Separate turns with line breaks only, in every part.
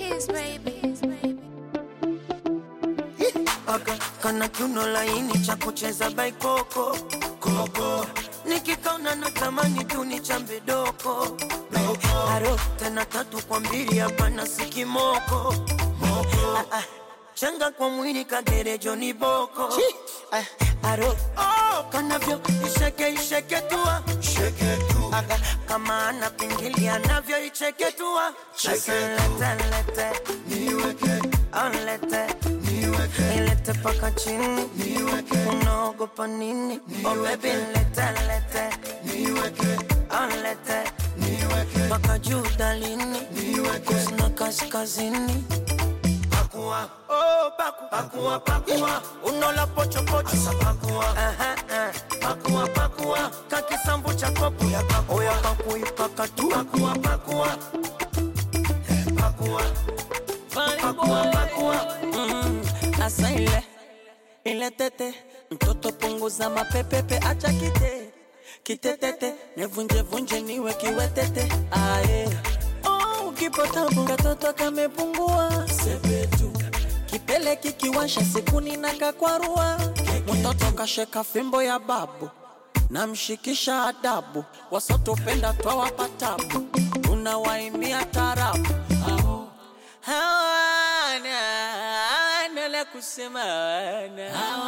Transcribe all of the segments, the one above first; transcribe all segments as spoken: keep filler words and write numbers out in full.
keys, baby.
Aka kana kiuno laini cha kucheza baikoko koko, nikikaona natamani tu nichambe doko doko. Aro tena tatu kwa mbili hapana sikimoko moko. Ah, ah. Changa kwa mwili kagere Johnny Boko. Ah, aro oh, kanavyo isheke isheke tua sheke tu. Aga kama ana pingili anavyo icheke tua sheke lete lete niweke on lete niweke ilete paka chini niweke unaogopa nini oh baby lete lete niweke on lete niweke paka juu dalini niweke kusina kaskazini. Pakua, oh paku, pakua, pakua, unola pocho pocho, asa pakua, aha, aha, pakua, pakua, kaki sambu cha kopu ya pakua, oya paku ipaka tu, pakua, pakua, eh, pakua, pakua, pakua,
mm, asa ile, ile tete, mtoto punguza mapepepe, acha kite, kite tete, nevunje vunje niwe kiwetete, ae. Ukipata bunga toto kamepungua sepetu, kipele kikiwasha sikuni na kakwarua. Mtoto kasheka fimbo ya babu na mshikisha adabu, wasotopenda twawapa tabu, tunawaimia tarabu. Hawana hawana la kusema, hawana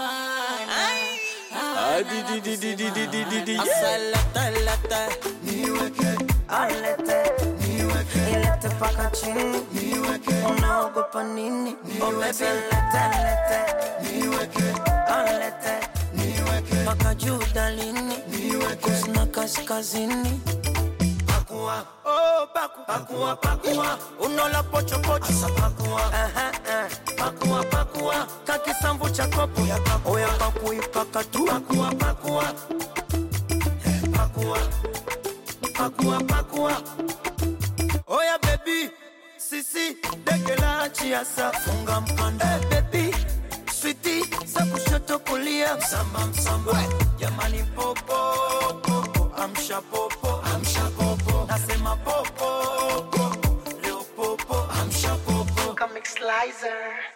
hawana asalata lata
niweke alete niweke ilete paka chini niweke unaogopa nini oh baby lete lete niweke alete niweke paka juu dalini niweke kusina kaskazini. Pakua, oh paku, pakua, pakua, unola pocho pocho, asa pakua, aha, aha, pakua, pakua, kaki sambu cha kopu ya pakua, oya paku ipaka tu, pakua, pakua, eh, pakua, pakua, pakua, oya baby, sisi, dege la achiasa, funga mkanda, eh baby, sweetie, sabu shoto kulia, msamba msamba, jamani popo, popo, amsha popo, amsha popo, nasema popo, popo, leo popo, amsha popo,
Comic Slicer.